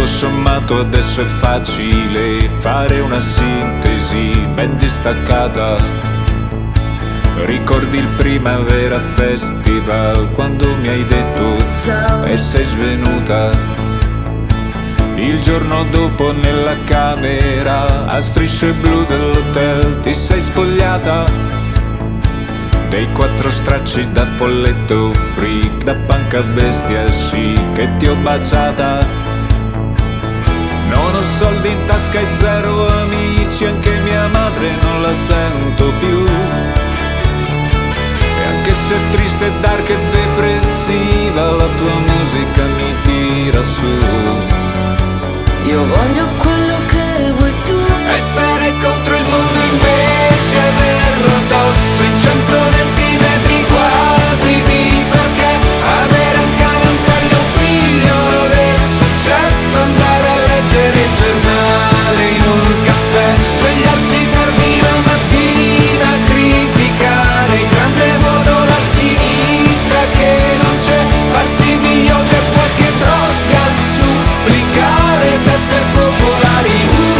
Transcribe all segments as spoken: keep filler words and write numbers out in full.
Tutto sommato adesso è facile fare una sintesi ben distaccata. Ricordi il Primavera Festival quando mi hai detto ciao e sei svenuta? Il giorno dopo nella camera a strisce blu dell'hotel ti sei spogliata dei quattro stracci da folletto freak, da panca bestia sì che ti ho baciata. Non ho soldi in tasca e zero amici, anche mia madre non la sento più. E anche se è triste, dark e depressiva, la tua musica mi tira su. Io voglio quello che vuoi tu, essere contro il mondo invece averlo addosso in centoventi metri quadri di perché avere un cane, un taglio, un figlio, aver successo, andare a leggere il giornale in un caffè, svegliarsi tardi la mattina, criticare in grande modo la sinistra che non c'è, farsi di yoga e qualche droga, supplicare ed essere popolari.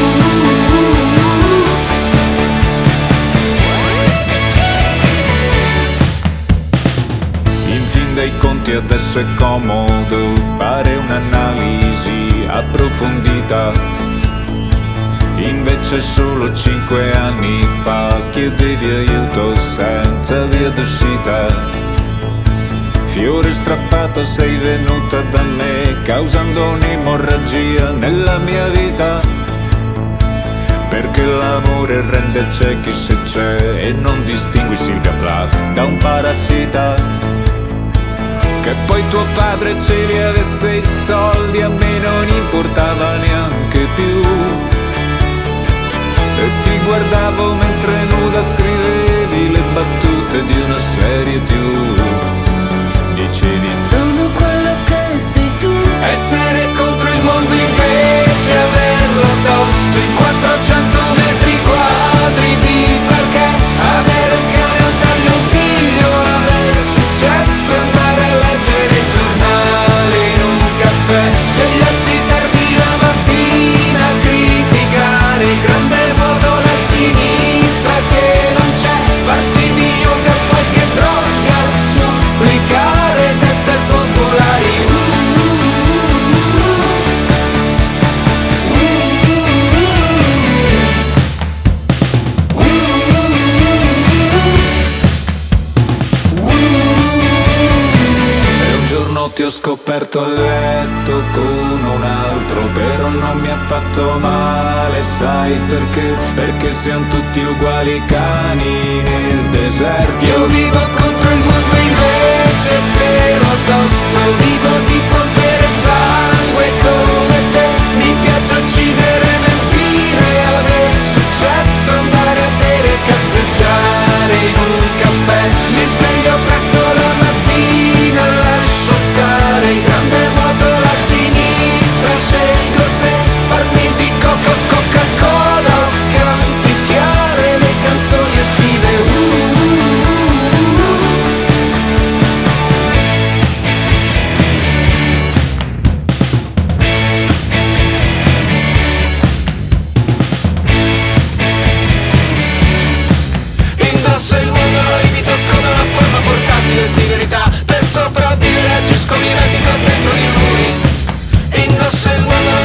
In fin dei conti adesso è comodo fare un'analisi approfondita. Invece solo cinque anni fa chiedevi aiuto senza via d'uscita. Fiore strappato sei venuta da me causando un'emorragia nella mia vita. Perché l'amore rende ciechi se c'è e non distingui Silvia Plath da un parassita. Che poi tuo padre ce li avesse i soldi a me non importava neanche più. E ti guardavo mentre nuda scrivevi le battute di una serie tivù. Dicevi sono quello che sei tu, essere contro il mondo invece averlo addosso in quattrocento metri quadri di perché avere un cane, un taglio, un figlio, aver successo, andare a leggere il giornale in un caffè, svegliarsi tardi la mattina, criticare il grande modo la sinistra che non c'è, farsi di yoga qualche droga, supplicare ed essere popolari. Ti ho scoperto a letto con un altro, però non mi ha fatto male, sai perché? Perché siamo tutti uguali cani nel deserto. Io vivo contro il mondo invece cielo addosso, vivo di polvere e sangue come te, mi piace uccidere, mentire, aver successo, andare a bere, cazzeggiare in un caffè, mi sveglio presto la mattina, lascio stare il grande vuoto, la sinistra, scelgo se farmi di coco, Coca-Cola o canticchiare le canzoni estive. Indosso il mondo, lo evito come una forma portatile di verità, per sopravvivere agisco mimetico dentro di lui. Indosso il mondo,